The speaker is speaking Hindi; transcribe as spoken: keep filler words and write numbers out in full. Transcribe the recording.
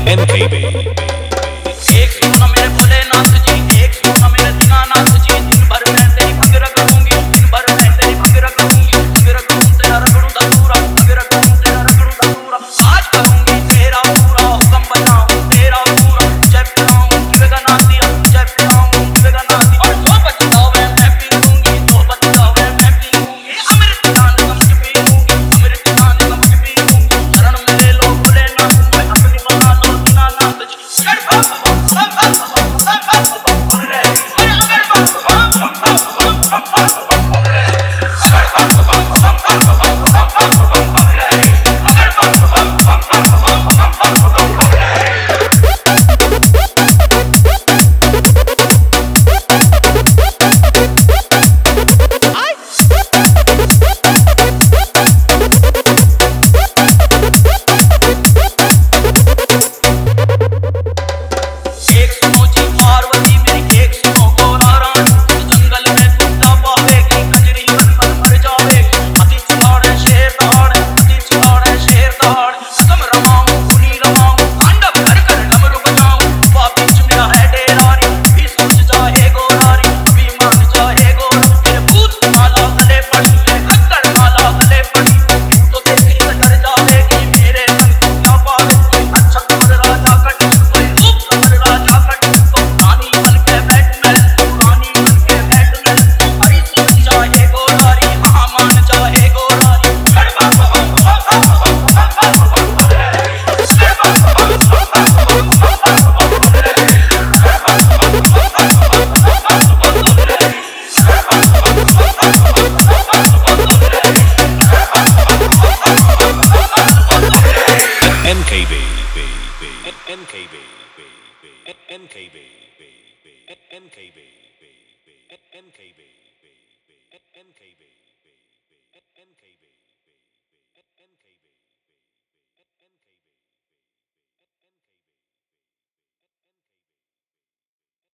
M K B। एक सुनो मेरे भोलेनाथ जी, एक सुनो मेरे दीनानाथ जी, दिन भर मैं तेरी भंग रगड़ूंगी, दिन भर मैं तेरी भंग रगड़ूंगी, भंग रगड़ूं तेरा रगड़ू धतूरा, भंग रगड़ूं तेरा रगड़ू धतूरा। आज करूंगी तेरा पूरा हुक्म बनाऊं तेरा पूरा, जय पिलाऊं विवेकानाथिया, जय पिलाऊं विवेकानाथिया। और दो बचकावे मैं पीऊंगी, दो बचकावे मैं पीऊंगी, अमृत दान समझ पीऊंगी, अमृत दान समझ पीऊंगी। शरण मेरे लो भोलेनाथ, मैं अपनी बना लो दीनानाथ जी। एक सुनो जी पार्वती मेरी, एक सुनो गोरा रानी, जंगल में तू जा पावेगी, कजरी बन बन मर जावेगी। हाथी चिल्लाड़े शेर दहाड़े, हाथी चिल्लाड़े शेर दहाड़े, कसम रवाऊं खुली रवाऊं, तांडव कर कर डमरू बजाऊं। पापी चुनिया है डेरारी, भी सोच जाए गोरारी, भी मान जाए गोर। मेरे भूत माला गले पड़ी, मेरे खच्चर माला गले पड़ी, तू तो देखी तो डर जावेगी, मेरे मन को क्या पावे। कोई अच्छा कमर राजा कटी, कोई रूप कमर राजा कटी, तो रानी बन के बैठ मैं, तू रानी बन के बैठ मैं। हरी सोच जाए गोरारी, हाँ मान जाए गोरारी। M K B, M K B, M K B, M K B, M K B.